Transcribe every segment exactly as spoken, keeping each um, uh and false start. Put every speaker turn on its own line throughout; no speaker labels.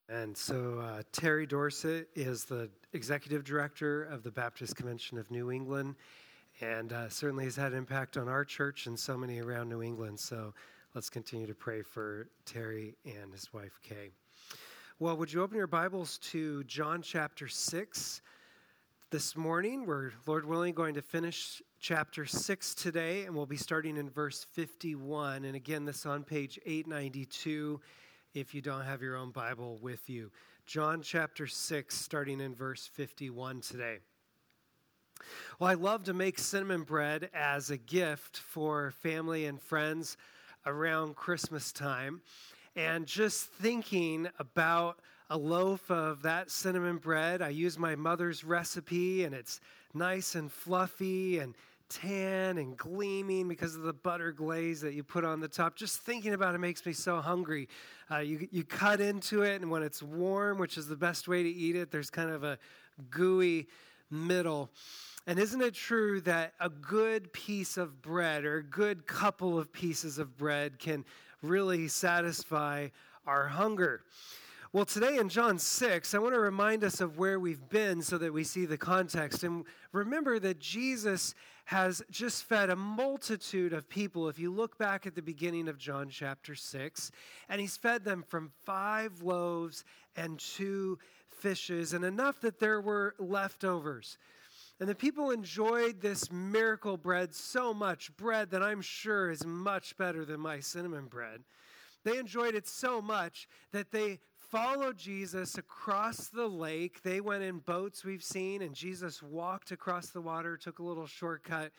And so uh, Terry Dorsett is the executive director of the Baptist Convention of New England, and uh, certainly has had an impact on our church and so many around New England. So let's continue to pray for Terry and his wife, Kay. Well, would you open your Bibles to John chapter six this morning? We're, Lord willing, going to finish chapter six today, and we'll be starting in verse fifty-one. And again, this is on page eight ninety-two. If you don't have your own Bible with you. John chapter six, starting in verse fifty-one today. Well, I love to make cinnamon bread as a gift for family and friends around Christmas time. And just thinking about a loaf of that cinnamon bread, I use my mother's recipe, and it's nice and fluffy and tan and gleaming because of the butter glaze that you put on the top. Just thinking about it makes me so hungry. Uh, you you cut into it, and when it's warm, which is the best way to eat it, there's kind of a gooey middle. And isn't it true that a good piece of bread or a good couple of pieces of bread can really satisfy our hunger? Well, today in John six, I want to remind us of where we've been so that we see the context. And remember that Jesus has just fed a multitude of people. If you look back at the beginning of John chapter six, and he's fed them from five loaves and two fishes, and enough that there were leftovers. And the people enjoyed this miracle bread so much, bread that I'm sure is much better than my cinnamon bread. They enjoyed it so much that they followed Jesus across the lake. They went in boats, we've seen, and Jesus walked across the water, took a little shortcut.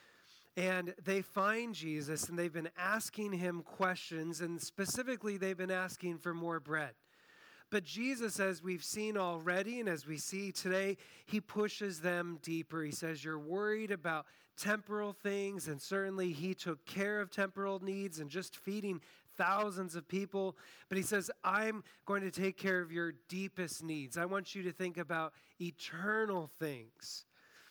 And they find Jesus, and they've been asking him questions, and specifically they've been asking for more bread. But Jesus, as we've seen already, and as we see today, he pushes them deeper. He says, you're worried about temporal things, and certainly he took care of temporal needs and just feeding thousands of people. But he says, I'm going to take care of your deepest needs. I want you to think about eternal things.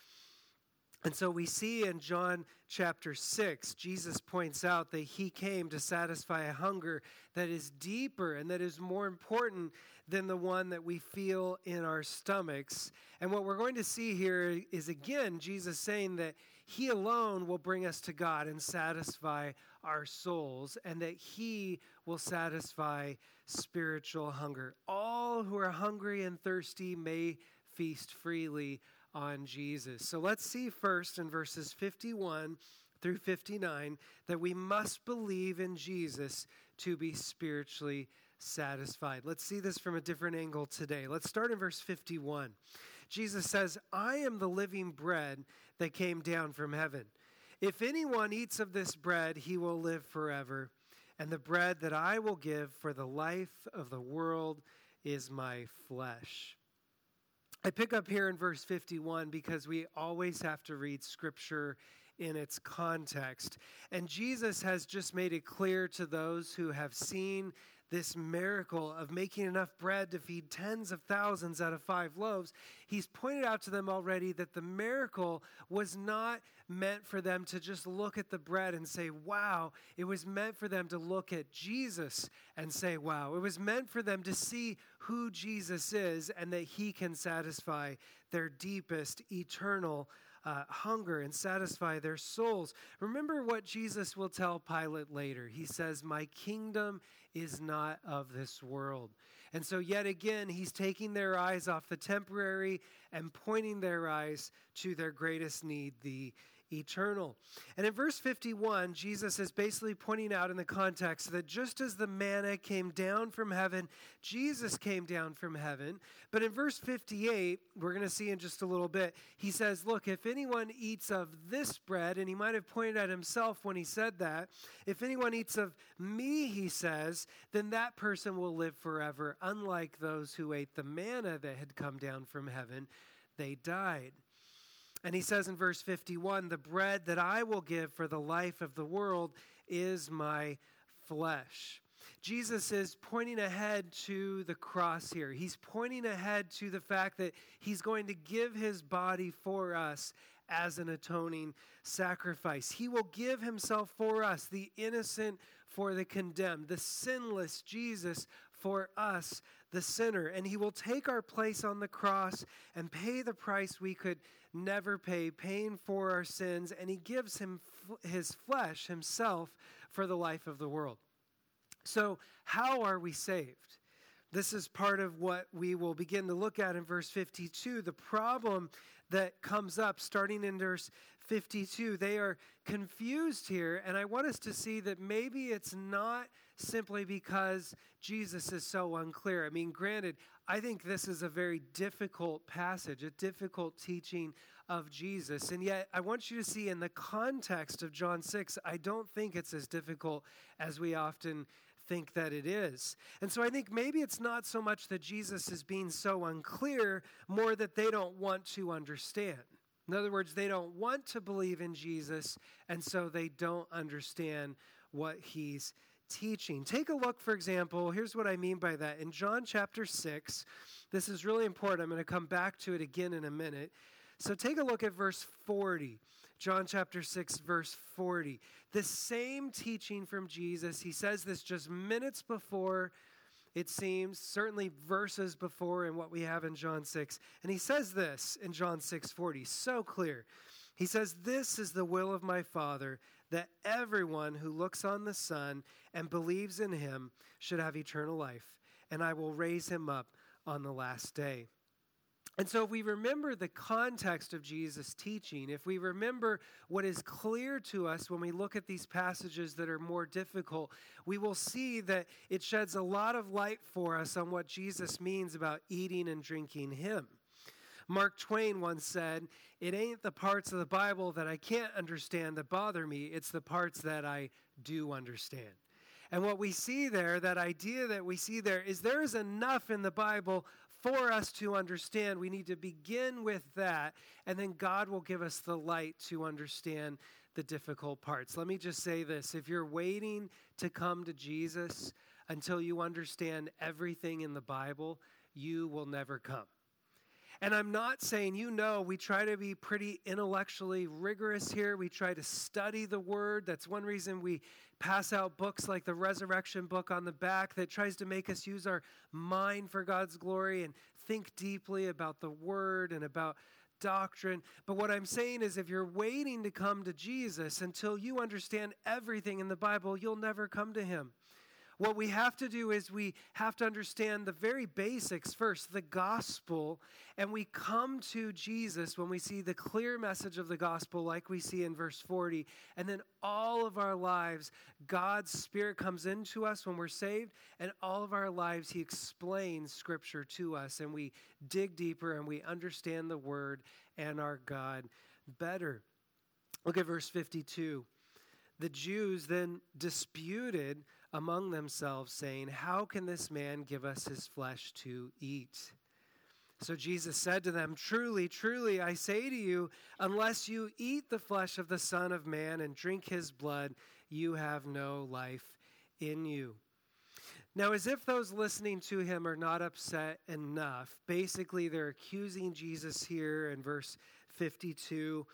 And so we see in John chapter six, Jesus points out that he came to satisfy a hunger that is deeper and that is more important than the one that we feel in our stomachs. And what we're going to see here is, again, Jesus saying that he alone will bring us to God and satisfy our souls, and that he will satisfy spiritual hunger. All who are hungry and thirsty may feast freely on Jesus. So let's see first in verses fifty-one through fifty-nine that we must believe in Jesus to be spiritually satisfied. Let's see this from a different angle today. Let's start in verse fifty-one. Jesus says, I am the living bread that came down from heaven. If anyone eats of this bread, he will live forever. And the bread that I will give for the life of the world is my flesh. I pick up here in verse fifty-one because we always have to read Scripture in its context. And Jesus has just made it clear to those who have seen this miracle of making enough bread to feed tens of thousands out of five loaves. He's pointed out to them already that the miracle was not meant for them to just look at the bread and say, wow. It was meant for them to look at Jesus and say, wow. It was meant for them to see who Jesus is and that he can satisfy their deepest eternal Uh, hunger and satisfy their souls. Remember what Jesus will tell Pilate later. He says, my kingdom is not of this world. And so yet again, he's taking their eyes off the temporary and pointing their eyes to their greatest need, the eternal. And in verse fifty-one, Jesus is basically pointing out in the context that just as the manna came down from heaven, Jesus came down from heaven. But in verse fifty-eight, we're going to see in just a little bit, he says, look, if anyone eats of this bread, and he might have pointed at himself when he said that, if anyone eats of me, he says, then that person will live forever. Unlike those who ate the manna that had come down from heaven, they died. And he says in verse fifty-one, the bread that I will give for the life of the world is my flesh. Jesus is pointing ahead to the cross here. He's pointing ahead to the fact that he's going to give his body for us as an atoning sacrifice. He will give himself for us, the innocent for the condemned, the sinless Jesus for us, the sinner. And he will take our place on the cross and pay the price we could never pay, paying for our sins. And he gives him his flesh, himself, for the life of the world. So how are we saved? This is part of what we will begin to look at in verse fifty-two. The problem that comes up starting in verse fifty-two, they are confused here, and I want us to see that maybe it's not simply because Jesus is so unclear. I mean, granted, I think this is a very difficult passage, a difficult teaching of Jesus, and yet I want you to see in the context of John six, I don't think it's as difficult as we often think that it is. And so I think maybe it's not so much that Jesus is being so unclear, more that they don't want to understand. In other words, they don't want to believe in Jesus, and so they don't understand what he's teaching. Take a look, for example, here's what I mean by that. In John chapter six, this is really important. I'm going to come back to it again in a minute. So take a look at verse forty. John chapter six, verse forty. The same teaching from Jesus. He says this just minutes before, it seems, certainly verses before in what we have in John six. And he says this in John six forty, so clear. He says, "This is the will of my Father, that everyone who looks on the Son and believes in him should have eternal life, and I will raise him up on the last day." And so if we remember the context of Jesus' teaching, if we remember what is clear to us when we look at these passages that are more difficult, we will see that it sheds a lot of light for us on what Jesus means about eating and drinking him. Mark Twain once said, "It ain't the parts of the Bible that I can't understand that bother me, it's the parts that I do understand." And what we see there, that idea that we see there, is there is enough in the Bible for us to understand. We need to begin with that, and then God will give us the light to understand the difficult parts. Let me just say this. If you're waiting to come to Jesus until you understand everything in the Bible, you will never come. And I'm not saying, you know, we try to be pretty intellectually rigorous here. We try to study the Word. That's one reason we pass out books like the Resurrection book on the back that tries to make us use our mind for God's glory and think deeply about the Word and about doctrine. But what I'm saying is if you're waiting to come to Jesus until you understand everything in the Bible, you'll never come to him. What we have to do is we have to understand the very basics first, the gospel, and we come to Jesus when we see the clear message of the gospel like we see in verse forty, and then all of our lives, God's Spirit comes into us when we're saved, and all of our lives he explains Scripture to us, and we dig deeper and we understand the Word and our God better. Look at verse fifty-two. The Jews then disputed among themselves, saying, "How can this man give us his flesh to eat?" So Jesus said to them, "Truly, truly, I say to you, unless you eat the flesh of the Son of Man and drink his blood, you have no life in you." Now, as if those listening to him are not upset enough, basically they're accusing Jesus here in verse fifty-two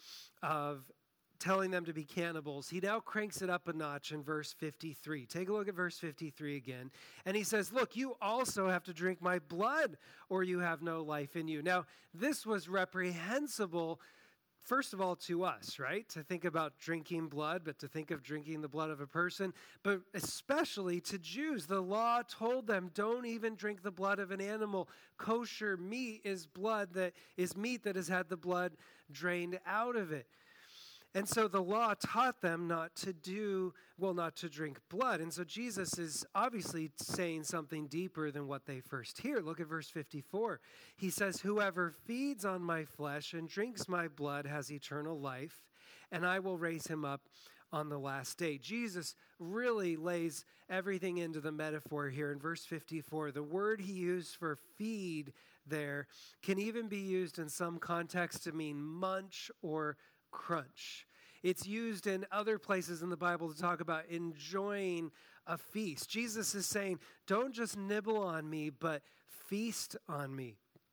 of telling them to be cannibals. He now cranks it up a notch in verse fifty-three. Take a look at verse fifty-three again. And he says, "Look, you also have to drink my blood, or you have no life in you." Now, this was reprehensible, first of all, to us, right? To think about drinking blood, but to think of drinking the blood of a person, but especially to Jews. The law told them, don't even drink the blood of an animal. Kosher meat is blood that is meat that has had the blood drained out of it. And so the law taught them not to do, well, not to drink blood. And so Jesus is obviously saying something deeper than what they first hear. Look at verse fifty-four. He says, "Whoever feeds on my flesh and drinks my blood has eternal life, and I will raise him up on the last day." Jesus really lays everything into the metaphor here in verse fifty-four. The word he used for feed there can even be used in some contexts to mean munch or crunch. It's used in other places in the Bible to talk about enjoying a feast. Jesus is saying, don't just nibble on me, but feast on me.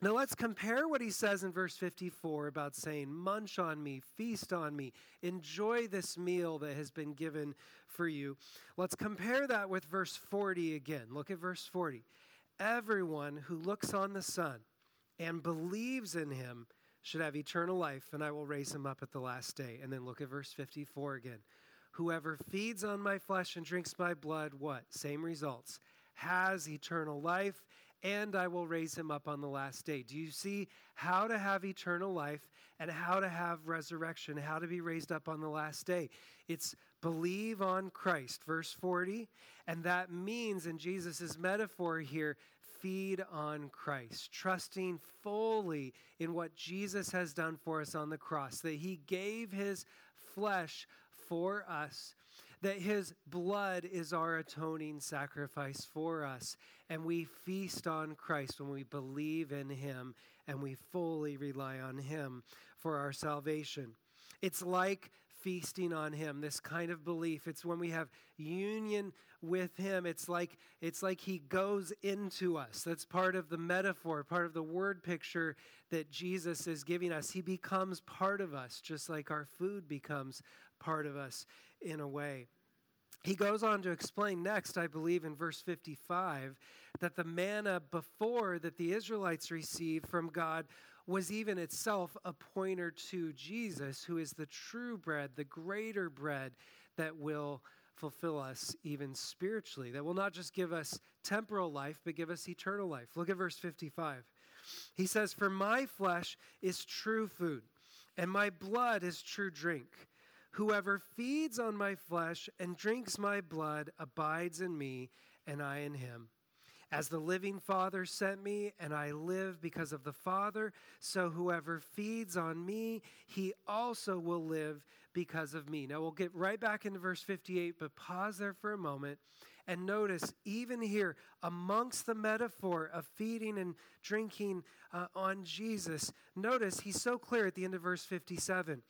Now let's compare what he says in verse fifty-four about saying, munch on me, feast on me, enjoy this meal that has been given for you. Let's compare that with verse forty again. Look at verse forty. Everyone who looks on the Son and believes in him should have eternal life, and I will raise him up at the last day. And then look at verse fifty-four again. Whoever feeds on my flesh and drinks my blood, what? Same results. Has eternal life, and I will raise him up on the last day. Do you see how to have eternal life and how to have resurrection, how to be raised up on the last day? It's believe on Christ, verse forty, and that means in Jesus' metaphor here, feed on Christ, trusting fully in what Jesus has done for us on the cross, that he gave his flesh for us, that his blood is our atoning sacrifice for us, and we feast on Christ when we believe in him and we fully rely on him for our salvation. It's like feasting on him, this kind of belief. It's when we have union with him. It's like it's like he goes into us. That's part of the metaphor, part of the word picture that Jesus is giving us. He becomes part of us, just like our food becomes part of us in a way. He goes on to explain next, I believe, in verse fifty-five, that the manna before that the Israelites received from God was even itself a pointer to Jesus, who is the true bread, the greater bread that will fulfill us even spiritually, that will not just give us temporal life, but give us eternal life. Look at verse fifty-five. He says, "For my flesh is true food, and my blood is true drink. Whoever feeds on my flesh and drinks my blood abides in me, and I in him. As the living Father sent me, and I live because of the Father, so whoever feeds on me, he also will live because of me." Now we'll get right back into verse fifty-eight, but pause there for a moment and notice, even here, amongst the metaphor of feeding and drinking uh, on Jesus, notice he's so clear at the end of verse fifty-seven.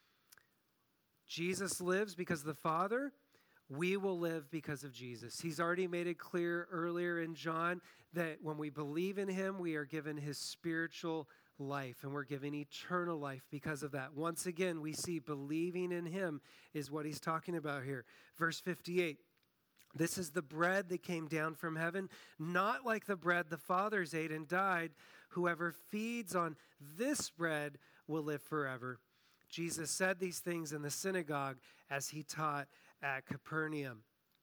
Jesus lives because of the Father. We will live because of Jesus. He's already made it clear earlier in John that when we believe in him, we are given his spiritual life, and we're given eternal life because of that. Once again, we see believing in him is what he's talking about here. Verse fifty-eight, "This is the bread that came down from heaven, not like the bread the fathers ate and died. Whoever feeds on this bread will live forever." Jesus said these things in the synagogue as he taught at Capernaum.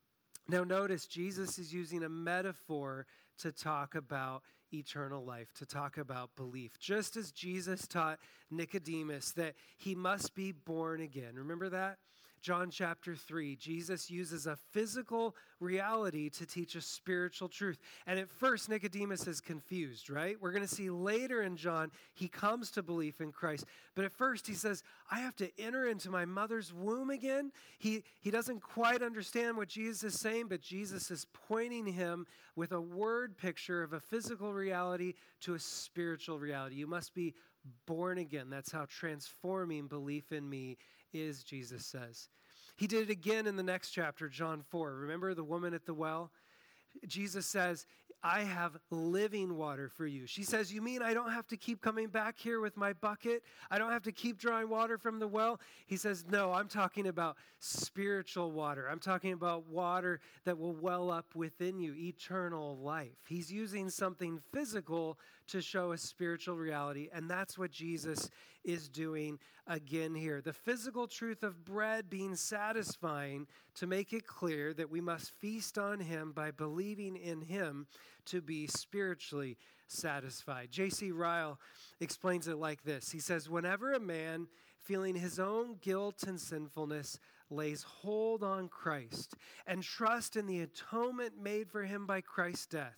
Now notice, Jesus is using a metaphor to talk about eternal life, to talk about belief. Just as Jesus taught Nicodemus that he must be born again. Remember that? John chapter three, Jesus uses a physical reality to teach a spiritual truth. And at first, Nicodemus is confused, right? We're going to see later in John, he comes to belief in Christ. But at first, he says, I have to enter into my mother's womb again. He, he doesn't quite understand what Jesus is saying, but Jesus is pointing him with a word picture of a physical reality to a spiritual reality. You must be born again. That's how transforming belief in me is, Jesus says. He did it again in the next chapter, John four. Remember the woman at the well? Jesus says, I have living water for you. She says, you mean I don't have to keep coming back here with my bucket? I don't have to keep drawing water from the well? He says, no, I'm talking about spiritual water. I'm talking about water that will well up within you, eternal life. He's using something physical to show a spiritual reality, and that's what Jesus is doing again here. The physical truth of bread being satisfying to make it clear that we must feast on him by believing in him to be spiritually satisfied. J C Ryle explains it like this. He says, whenever a man feeling his own guilt and sinfulness lays hold on Christ and trust in the atonement made for him by Christ's death,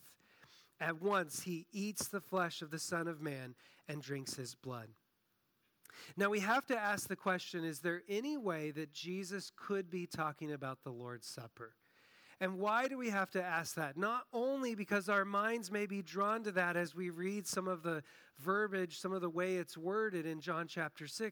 at once he eats the flesh of the Son of Man and drinks his blood. Now we have to ask the question, is there any way that Jesus could be talking about the Lord's Supper? And why do we have to ask that? Not only because our minds may be drawn to that as we read some of the verbiage, some of the way it's worded in John chapter six,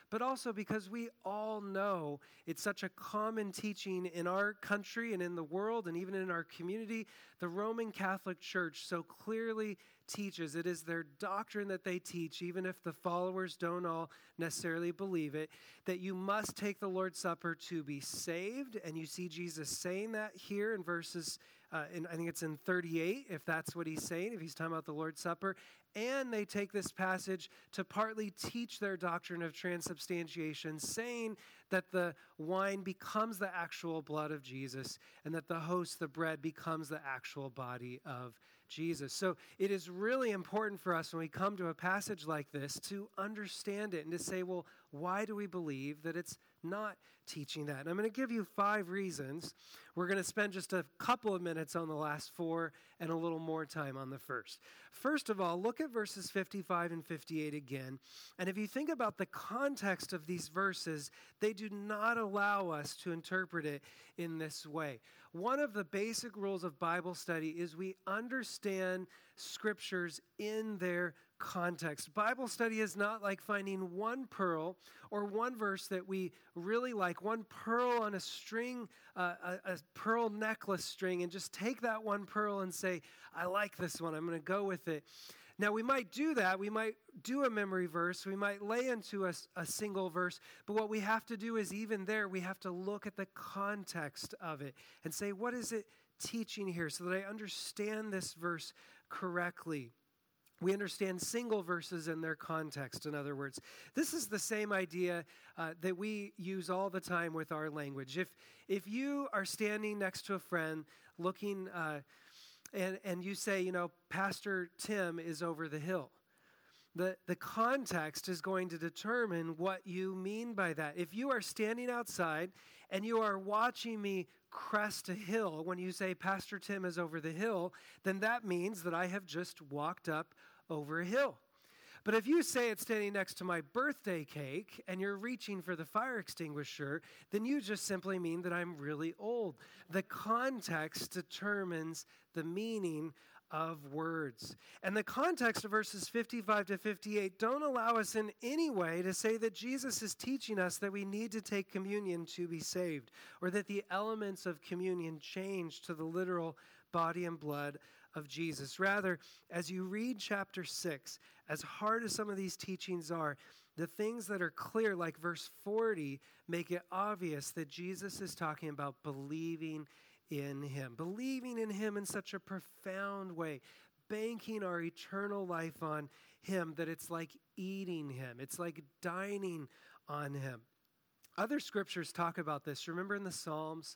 but also because we all know it's such a common teaching in our country and in the world and even in our community. The Roman Catholic Church so clearly teaches, it is their doctrine that they teach, even if the followers don't all necessarily believe it, that you must take the Lord's Supper to be saved. And you see Jesus saying that here in verses, uh, in, I think it's in thirty-eight, if that's what he's saying, if he's talking about the Lord's Supper. And they take this passage to partly teach their doctrine of transubstantiation, saying that the wine becomes the actual blood of Jesus and that the host, the bread, becomes the actual body of Jesus. So it is really important for us when we come to a passage like this to understand it and to say, well, why do we believe that it's not teaching that? And I'm going to give you five reasons. We're going to spend just a couple of minutes on the last four and a little more time on the first. First of all, look at verses fifty-five and fifty-eight again. And if you think about the context of these verses, they do not allow us to interpret it in this way. One of the basic rules of Bible study is we understand scriptures in their context. Bible study is not like finding one pearl or one verse that we really like, one pearl on a string, uh, a, a pearl necklace string, and just take that one pearl and say, I like this one, I'm going to go with it. Now, we might do that. We might do a memory verse. We might lay into a, a single verse. But what we have to do is even there, we have to look at the context of it and say, what is it teaching here so that I understand this verse correctly? We understand single verses in their context, in other words. This is the same idea uh, that we use all the time with our language. If, if you are standing next to a friend looking... Uh, And and you say, you know, Pastor Tim is over the hill. The, the context is going to determine what you mean by that. If you are standing outside and you are watching me crest a hill, when you say Pastor Tim is over the hill, then that means that I have just walked up over a hill. But if you say it's standing next to my birthday cake and you're reaching for the fire extinguisher, then you just simply mean that I'm really old. The context determines the meaning of words. And the context of verses fifty-five to fifty-eight don't allow us in any way to say that Jesus is teaching us that we need to take communion to be saved, or that the elements of communion change to the literal body and blood of Jesus. Rather, as you read chapter six, as hard as some of these teachings are, the things that are clear, like verse forty, make it obvious that Jesus is talking about believing in him. Believing in him in such a profound way, banking our eternal life on him, that it's like eating him. It's like dining on him. Other scriptures talk about this. Remember in the Psalms,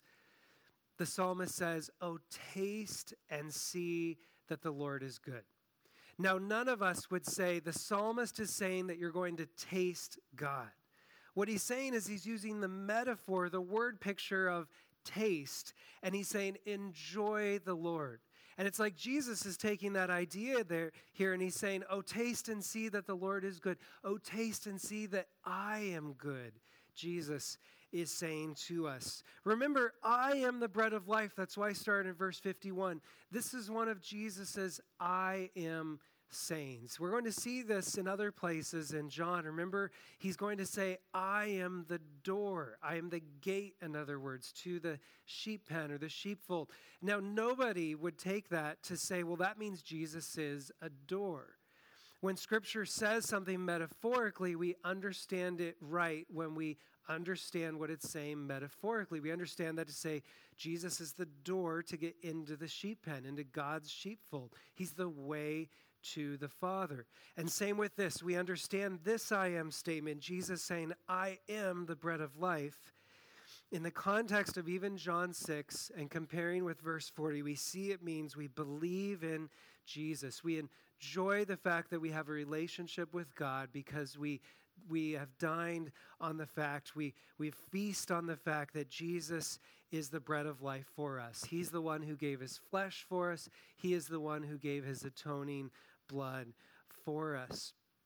the psalmist says, "Oh, taste and see that the Lord is good." Now, none of us would say the psalmist is saying that you're going to taste God. What he's saying is he's using the metaphor, the word picture of taste, and he's saying, enjoy the Lord. And it's like Jesus is taking that idea there here, and he's saying, oh, taste and see that the Lord is good. Oh, taste and see that I am good, Jesus is saying to us. Remember, I am the bread of life. That's why I started in verse fifty-one. This is one of Jesus's I am sayings. We're going to see this in other places in John. Remember, he's going to say, I am the door. I am the gate, in other words, to the sheep pen or the sheepfold. Now, nobody would take that to say, well, that means Jesus is a door. When Scripture says something metaphorically, we understand it right when we understand what it's saying metaphorically. We understand that to say Jesus is the door to get into the sheep pen, into God's sheepfold. He's the way to the Father. And same with this. We understand this I am statement, Jesus saying, I am the bread of life. In the context of even John six and comparing with verse forty, we see it means we believe in Jesus. We enjoy the fact that we have a relationship with God because we we have dined on the fact, we, we feast on the fact that Jesus is the bread of life for us. He's the one who gave his flesh for us. He is the one who gave his atoning blood for us.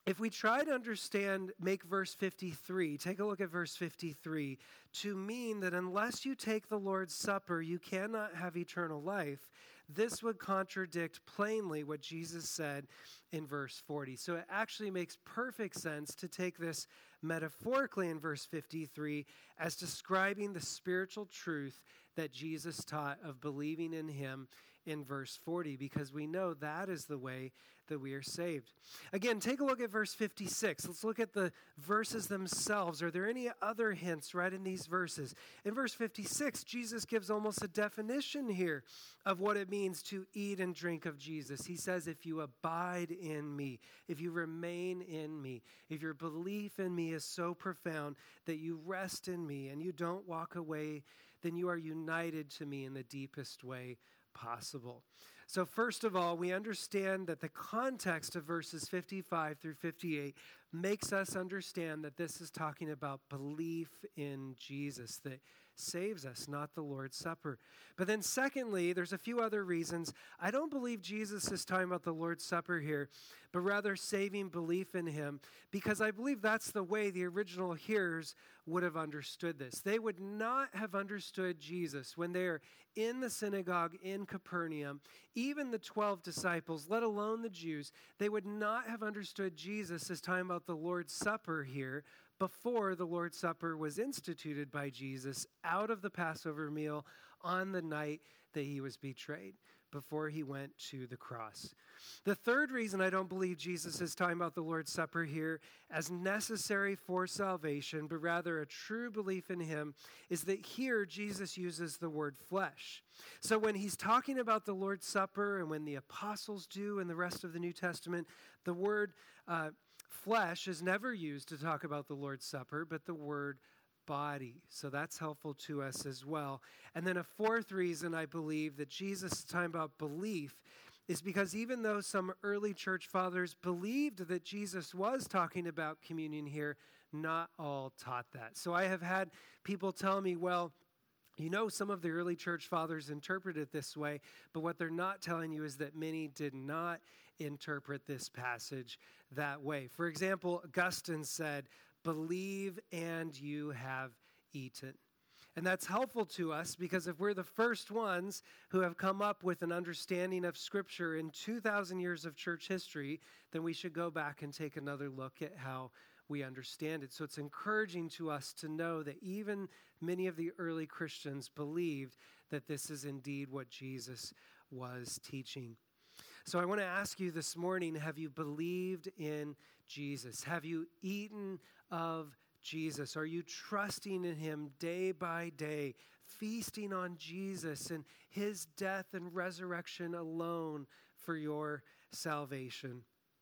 if we try to understand, make verse fifty-three, take a look at verse fifty-three, to mean that unless you take the Lord's Supper, you cannot have eternal life, this would contradict plainly what Jesus said in verse forty. So it actually makes perfect sense to take this metaphorically in verse fifty-three as describing the spiritual truth that Jesus taught of believing in him in verse forty, because we know that is the way that we are saved. Again, take a look at verse fifty-six. Let's look at the verses themselves. Are there any other hints right in these verses? In verse fifty-six, Jesus gives almost a definition here of what it means to eat and drink of Jesus. He says, if you abide in me, if you remain in me, if your belief in me is so profound that you rest in me and you don't walk away, then you are united to me in the deepest way possible. So first of all, we understand that the context of verses fifty-five through fifty-eight makes us understand that this is talking about belief in Jesus that saves us, not the Lord's Supper. But then secondly, there's a few other reasons. I don't believe Jesus is talking about the Lord's Supper here, but rather saving belief in him, because I believe that's the way the original hearers would have understood this. They would not have understood Jesus when they're in the synagogue in Capernaum, even the twelve disciples, let alone the Jews, they would not have understood Jesus as talking about the Lord's Supper here before the Lord's Supper was instituted by Jesus out of the Passover meal on the night that he was betrayed, before he went to the cross. The third reason I don't believe Jesus is talking about the Lord's Supper here as necessary for salvation, but rather a true belief in him, is that here Jesus uses the word flesh. So when he's talking about the Lord's Supper, and when the apostles do in the rest of the New Testament, the word uh, flesh is never used to talk about the Lord's Supper, but the word body. So that's helpful to us as well. And then a fourth reason I believe that Jesus is talking about belief is because even though some early church fathers believed that Jesus was talking about communion here, not all taught that. So I have had people tell me, well, you know, some of the early church fathers interpret it this way, but what they're not telling you is that many did not interpret this passage that way. For example, Augustine said, believe and you have eaten. And that's helpful to us because if we're the first ones who have come up with an understanding of Scripture in two thousand years of church history, then we should go back and take another look at how we understand it. So it's encouraging to us to know that even many of the early Christians believed that this is indeed what Jesus was teaching. So I want to ask you this morning, have you believed in Jesus? Have you eaten of Jesus? Are you trusting in him day by day, feasting on Jesus and his death and resurrection alone for your salvation?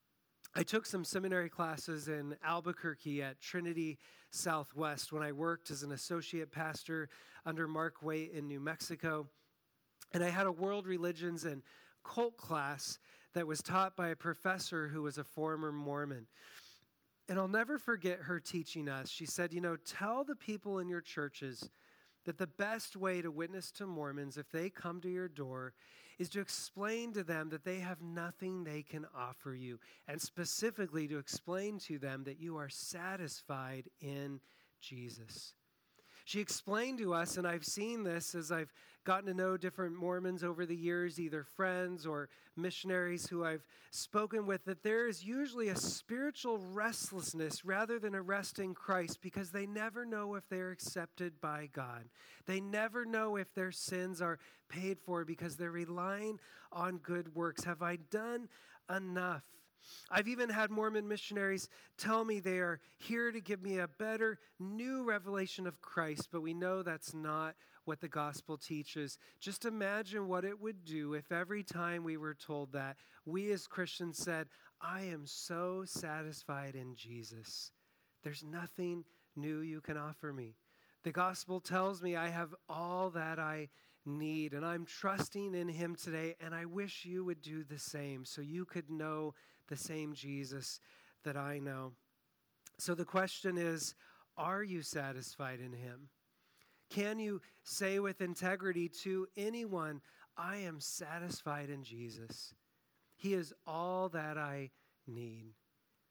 I took some seminary classes in Albuquerque at Trinity Southwest when I worked as an associate pastor under Mark Waite in New Mexico. And I had a world religions and cult class that was taught by a professor who was a former Mormon. And I'll never forget her teaching us. She said, you know, tell the people in your churches that the best way to witness to Mormons if they come to your door is to explain to them that they have nothing they can offer you, and specifically to explain to them that you are satisfied in Jesus. She explained to us, and I've seen this as I've gotten to know different Mormons over the years, either friends or missionaries who I've spoken with, that there is usually a spiritual restlessness rather than a rest in Christ because they never know if they're accepted by God. They never know if their sins are paid for because they're relying on good works. Have I done enough? I've even had Mormon missionaries tell me they are here to give me a better, new revelation of Christ, but we know that's not what the gospel teaches. Just imagine what it would do if every time we were told that, we as Christians said, I am so satisfied in Jesus. There's nothing new you can offer me. The gospel tells me I have all that I need, and I'm trusting in him today, and I wish you would do the same so you could know the same Jesus that I know. So the question is, are you satisfied in him? Can you say with integrity to anyone, I am satisfied in Jesus. He is all that I need.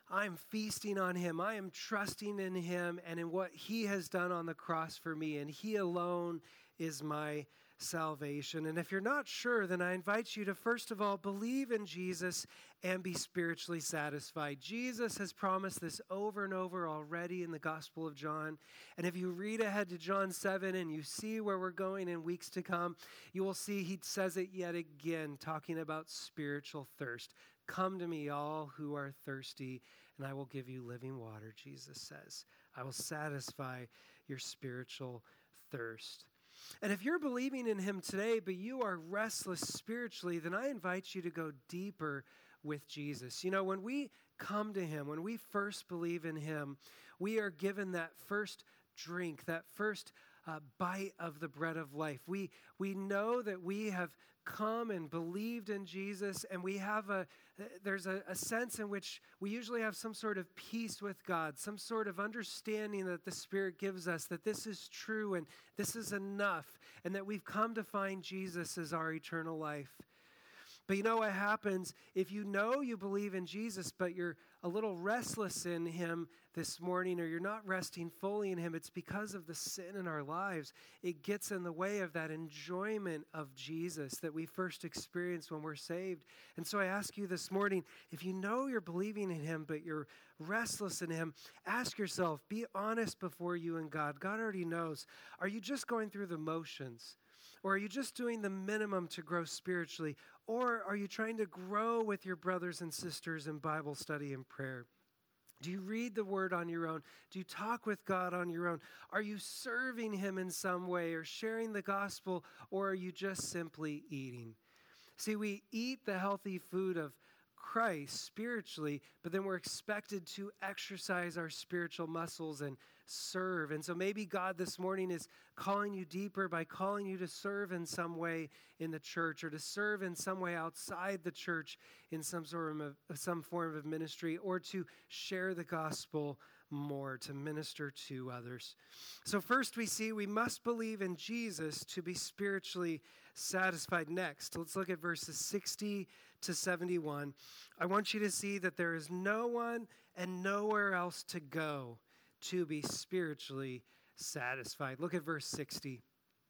I'm feasting on him. I am trusting in him and in what he has done on the cross for me. And he alone is my salvation. And if you're not sure, then I invite you to first of all believe in Jesus and be spiritually satisfied. Jesus has promised this over and over already in the Gospel of John. And if you read ahead to John seven and you see where we're going in weeks to come, you will see he says it yet again, talking about spiritual thirst. Come to me, all who are thirsty, and I will give you living water, Jesus says. I will satisfy your spiritual thirst. And if you're believing in him today, but you are restless spiritually, then I invite you to go deeper with Jesus. You know, when we come to him, when we first believe in him, we are given that first drink, that first uh, bite of the bread of life. We, we know that we have come and believed in Jesus, and we have a, there's a, a sense in which we usually have some sort of peace with God, some sort of understanding that the Spirit gives us, that this is true and this is enough, and that we've come to find Jesus as our eternal life. But you know what happens if you know you believe in Jesus, but you're a little restless in him this morning, or you're not resting fully in him? It's because of the sin in our lives. It gets in the way of that enjoyment of Jesus that we first experience when we're saved. And so I ask you this morning, if you know you're believing in him, but you're restless in him, ask yourself, be honest before you and God. God already knows. Are you just going through the motions? Or are you just doing the minimum to grow spiritually? Or are you trying to grow with your brothers and sisters in Bible study and prayer? Do you read the word on your own? Do you talk with God on your own? Are you serving him in some way or sharing the gospel? Or are you just simply eating? See, we eat the healthy food of Christ spiritually, but then we're expected to exercise our spiritual muscles and serve. And so maybe God this morning is calling you deeper by calling you to serve in some way in the church, or to serve in some way outside the church in some sort of some form of ministry, or to share the gospel more, to minister to others. So first we see we must believe in Jesus to be spiritually satisfied. Next, let's look at verses sixty to seventy-one. I want you to see that there is no one and nowhere else to go to be spiritually satisfied. Look at verse sixty.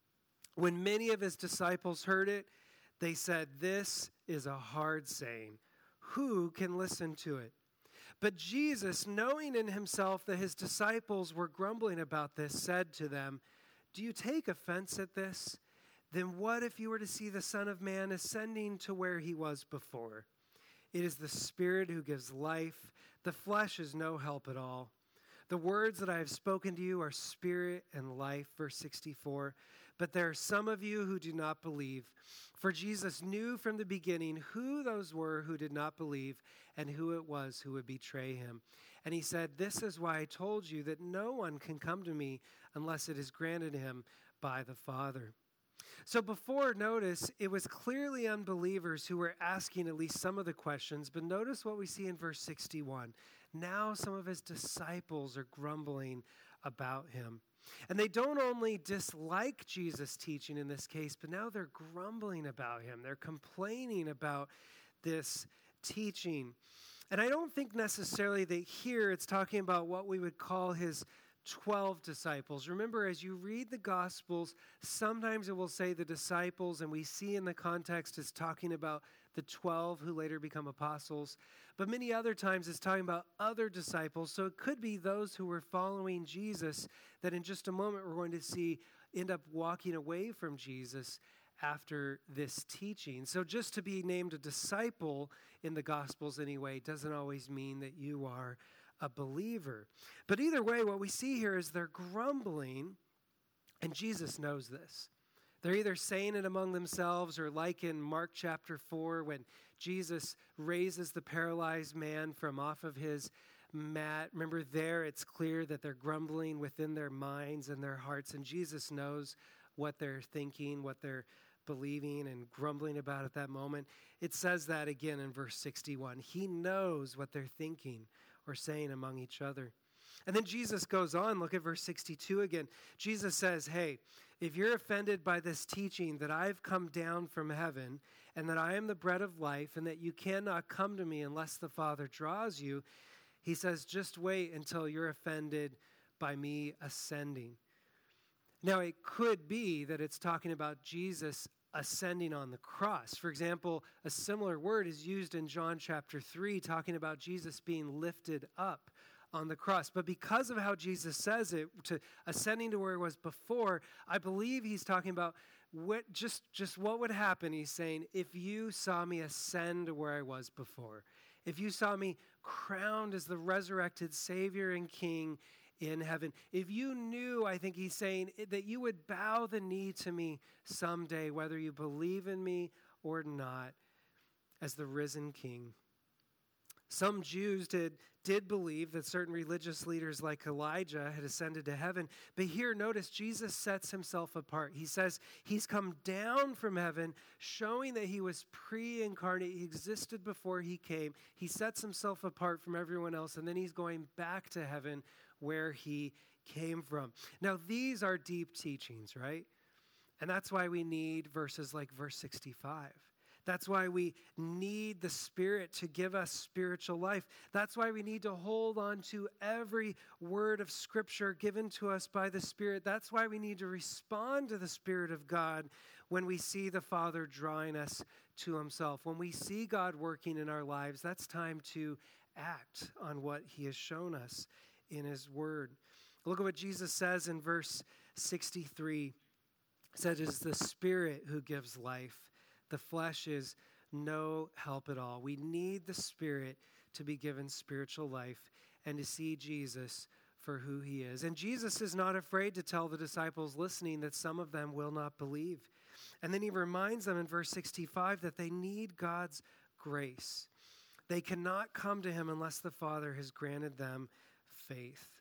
When many of his disciples heard it, they said, "This is a hard saying. Who can listen to it?" But Jesus, knowing in himself that his disciples were grumbling about this, said to them, "Do you take offense at this? Then what if you were to see the Son of Man ascending to where he was before? It is the Spirit who gives life. The flesh is no help at all. The words that I have spoken to you are spirit and life." Verse sixty-four. But there are some of you who do not believe. For Jesus knew from the beginning who those were who did not believe and who it was who would betray him. And he said, "This is why I told you that no one can come to me unless it is granted him by the Father." So before, notice, it was clearly unbelievers who were asking at least some of the questions. But notice what we see in verse sixty-one. Now some of his disciples are grumbling about him. And they don't only dislike Jesus' teaching in this case, but now they're grumbling about him. They're complaining about this teaching. And I don't think necessarily that here it's talking about what we would call his twelve disciples. Remember, as you read the Gospels, sometimes it will say the disciples, and we see in the context it's talking about the twelve who later become apostles. But many other times it's talking about other disciples. So it could be those who were following Jesus that in just a moment we're going to see end up walking away from Jesus after this teaching. So just to be named a disciple in the Gospels anyway doesn't always mean that you are a believer. But either way, what we see here is they're grumbling, and Jesus knows this. They're either saying it among themselves, or like in Mark chapter four, when Jesus raises the paralyzed man from off of his mat. Remember there, it's clear that they're grumbling within their minds and their hearts, and Jesus knows what they're thinking, what they're believing and grumbling about at that moment. It says that again in verse sixty-one. He knows what they're thinking or saying among each other. And then Jesus goes on, look at verse sixty-two again. Jesus says, hey, if you're offended by this teaching that I've come down from heaven and that I am the bread of life and that you cannot come to me unless the Father draws you, He says, just wait until you're offended by me ascending. Now, it could be that it's talking about Jesus ascending on the cross. For example, a similar word is used in John chapter three, talking about Jesus being lifted up on the cross. But because of how Jesus says it, to ascending to where he was before, I believe he's talking about what just, just what would happen. He's saying, if you saw me ascend to where I was before, if you saw me crowned as the resurrected Savior and King in heaven, if you knew, I think he's saying, that you would bow the knee to me someday, whether you believe in me or not, as the risen King. Some Jews did, did believe that certain religious leaders like Elijah had ascended to heaven. But here, notice, Jesus sets himself apart. He says he's come down from heaven, showing that he was pre-incarnate. He existed before he came. He sets himself apart from everyone else, and then he's going back to heaven where he came from. Now, these are deep teachings, right? And that's why we need verses like verse sixty-five. That's why we need the Spirit to give us spiritual life. That's why we need to hold on to every word of Scripture given to us by the Spirit. That's why we need to respond to the Spirit of God when we see the Father drawing us to himself. When we see God working in our lives, that's time to act on what he has shown us in his word. Look at what Jesus says in verse sixty-three. It says, it is the Spirit who gives life. The flesh is no help at all. We need the Spirit to be given spiritual life and to see Jesus for who he is. And Jesus is not afraid to tell the disciples listening that some of them will not believe. And then he reminds them in verse sixty-five that they need God's grace. They cannot come to him unless the Father has granted them faith.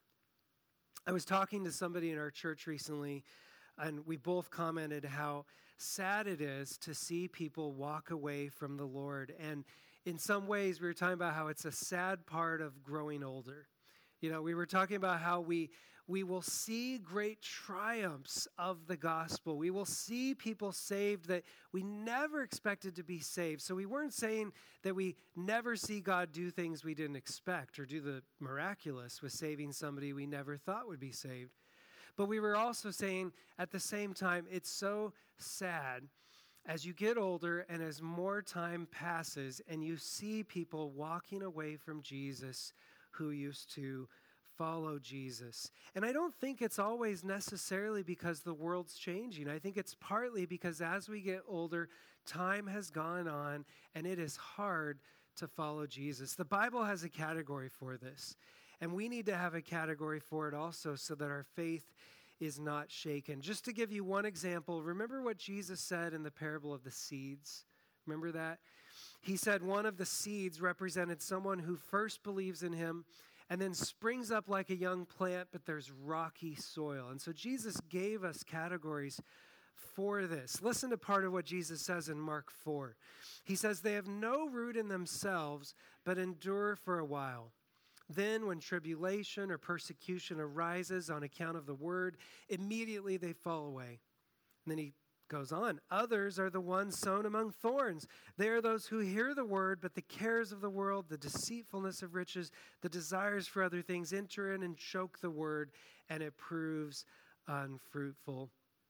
I was talking to somebody in our church recently, and we both commented how sad it is to see people walk away from the Lord. And in some ways, we were talking about how it's a sad part of growing older. You know, we were talking about how we we will see great triumphs of the gospel. We will see people saved that we never expected to be saved. So we weren't saying that we never see God do things we didn't expect or do the miraculous with saving somebody we never thought would be saved. But we were also saying at the same time, it's so sad as you get older and as more time passes and you see people walking away from Jesus who used to follow Jesus. And I don't think it's always necessarily because the world's changing. I think it's partly because as we get older, time has gone on and it is hard to follow Jesus. The Bible has a category for this. And we need to have a category for it also so that our faith is not shaken. Just to give you one example, remember what Jesus said in the parable of the seeds? Remember that? He said one of the seeds represented someone who first believes in him and then springs up like a young plant, but there's rocky soil. And so Jesus gave us categories for this. Listen to part of what Jesus says in Mark four. He says, they have no root in themselves, but endure for a while. Then when tribulation or persecution arises on account of the word, immediately they fall away. And then he goes on. Others are the ones sown among thorns. They are those who hear the word, but the cares of the world, the deceitfulness of riches, the desires for other things enter in and choke the word, and it proves unfruitful.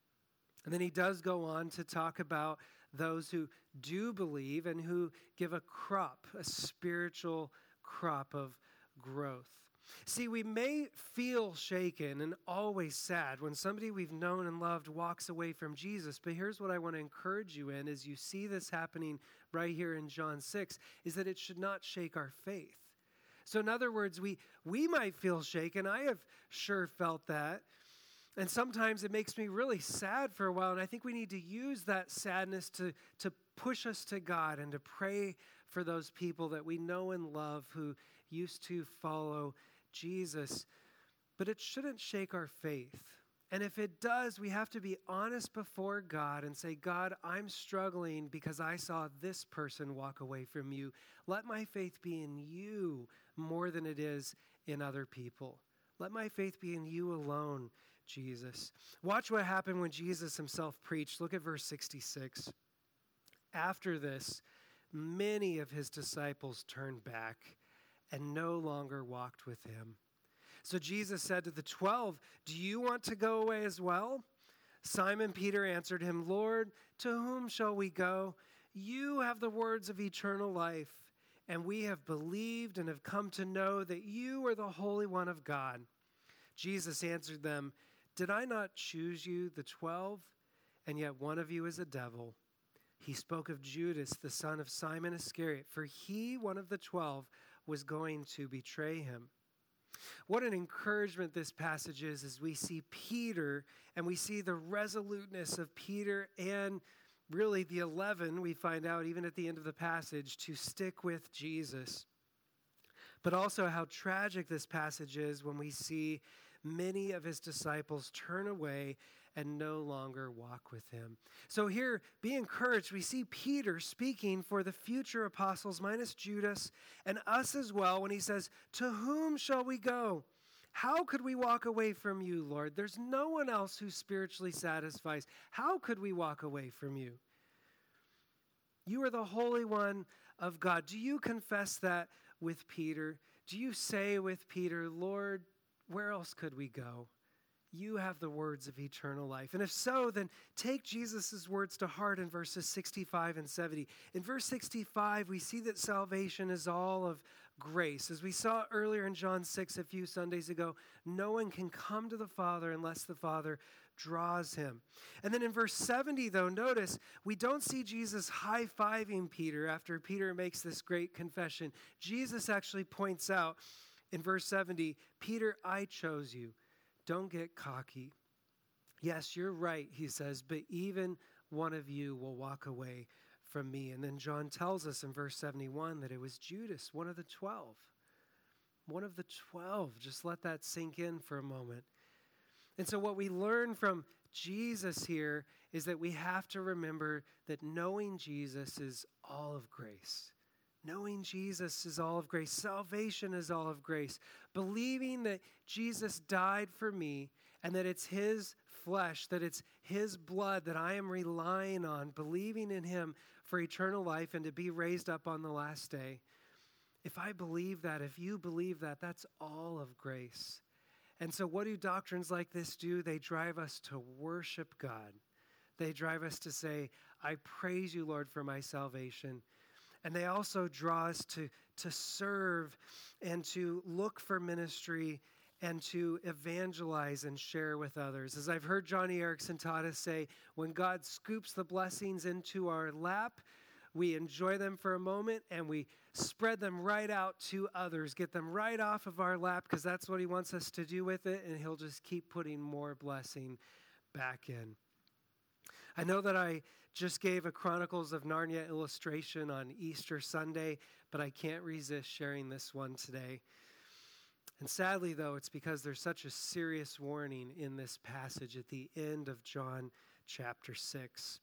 And then he does go on to talk about those who do believe and who give a crop, a spiritual crop of growth. See, we may feel shaken and always sad when somebody we've known and loved walks away from Jesus, but here's what I want to encourage you in as you see this happening right here in John six, is that it should not shake our faith. So in other words, we, we might feel shaken. I have sure felt that. And sometimes it makes me really sad for a while, and I think we need to use that sadness to, to push us to God and to pray for those people that we know and love who used to follow Jesus. But it shouldn't shake our faith. And if it does, we have to be honest before God and say, God, I'm struggling because I saw this person walk away from you. Let my faith be in you more than it is in other people. Let my faith be in you alone, Jesus. Watch what happened when Jesus himself preached. Look at verse sixty-six. After this, many of his disciples turned back and no longer walked with him. So Jesus said to the twelve, "Do you want to go away as well?" Simon Peter answered him, "Lord, to whom shall we go? You have the words of eternal life, and we have believed and have come to know that you are the Holy One of God." Jesus answered them, "Did I not choose you, the twelve? And yet one of you is a devil." He spoke of Judas, the son of Simon Iscariot, for he, one of the twelve, was going to betray him. What an encouragement this passage is as we see Peter and we see the resoluteness of Peter and really the eleven, we find out even at the end of the passage, to stick with Jesus. But also how tragic this passage is when we see many of his disciples turn away and no longer walk with him. So here, be encouraged. We see Peter speaking for the future apostles, minus Judas, and us as well, when he says, "To whom shall we go? How could we walk away from you, Lord? There's no one else who spiritually satisfies. How could we walk away from you? You are the Holy One of God." Do you confess that with Peter? Do you say with Peter, "Lord, where else could we go? You have the words of eternal life"? And if so, then take Jesus' words to heart in verses sixty-five and seventy. In verse sixty-five, we see that salvation is all of grace. As we saw earlier in John six a few Sundays ago, no one can come to the Father unless the Father draws him. And then in verse seventy, though, notice, we don't see Jesus high-fiving Peter after Peter makes this great confession. Jesus actually points out in verse seventy, "Peter, I chose you. Don't get cocky. Yes, you're right," he says, "but even one of you will walk away from me." And then John tells us in verse seventy-one that it was Judas, one of the twelve. One of the twelve. Just let that sink in for a moment. And so what we learn from Jesus here is that we have to remember that knowing Jesus is all of grace. Knowing Jesus is all of grace. Salvation is all of grace. Believing that Jesus died for me and that it's his flesh, that it's his blood that I am relying on, believing in him for eternal life and to be raised up on the last day. If I believe that, if you believe that, that's all of grace. And so what do doctrines like this do? They drive us to worship God. They drive us to say, "I praise you, Lord, for my salvation." And they also draw us to, to serve and to look for ministry and to evangelize and share with others. As I've heard Johnny Erickson taught us say, when God scoops the blessings into our lap, we enjoy them for a moment and we spread them right out to others, get them right off of our lap, because that's what he wants us to do with it, and he'll just keep putting more blessing back in. I know that I just gave a Chronicles of Narnia illustration on Easter Sunday, but I can't resist sharing this one today. And sadly, though, it's because there's such a serious warning in this passage at the end of John chapter six.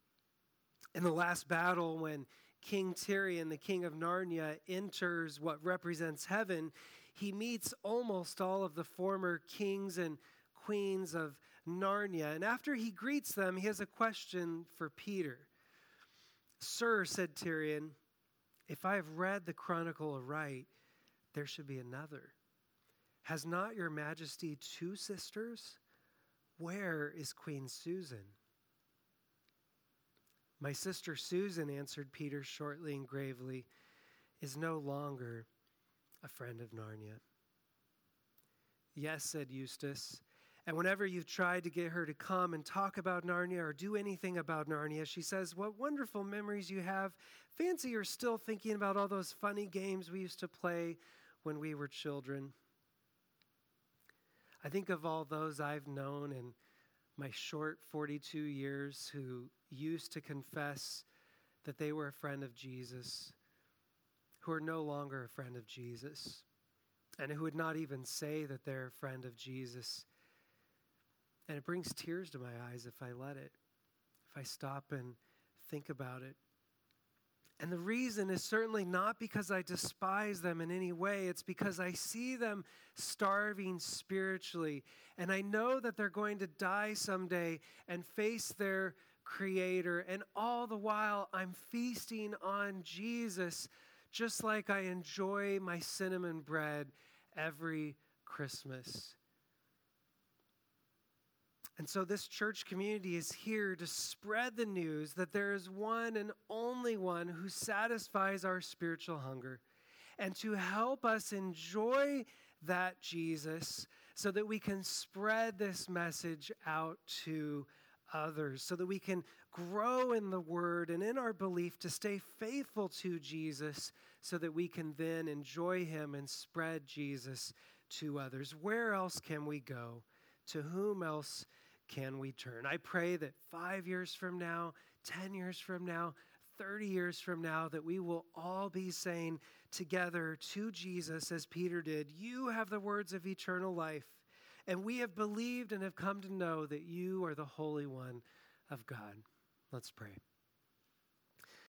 In the last battle, when King Tirian, the king of Narnia, enters what represents heaven, he meets almost all of the former kings and queens of Narnia. And after he greets them, he has a question for Peter. "Sir," said Tirian, "if I have read the chronicle aright, there should be another. Has not your majesty two sisters? Where is Queen Susan?" "My sister Susan," answered Peter shortly and gravely, "is no longer a friend of Narnia." "Yes," said Eustace, "and whenever you've tried to get her to come and talk about Narnia or do anything about Narnia, she says, 'What wonderful memories you have. Fancy you're still thinking about all those funny games we used to play when we were children.'" I think of all those I've known in my short forty-two years who used to confess that they were a friend of Jesus, who are no longer a friend of Jesus, and who would not even say that they're a friend of Jesus. And it brings tears to my eyes if I let it, if I stop and think about it. And the reason is certainly not because I despise them in any way. It's because I see them starving spiritually. And I know that they're going to die someday and face their Creator. And all the while, I'm feasting on Jesus, just like I enjoy my cinnamon bread every Christmas. And so this church community is here to spread the news that there is one and only one who satisfies our spiritual hunger, and to help us enjoy that Jesus so that we can spread this message out to others, so that we can grow in the Word and in our belief to stay faithful to Jesus so that we can then enjoy Him and spread Jesus to others. Where else can we go? To whom else can we turn? I pray that five years from now, ten years from now, thirty years from now, that we will all be saying together to Jesus, as Peter did, "You have the words of eternal life, and we have believed and have come to know that you are the Holy One of God." Let's pray.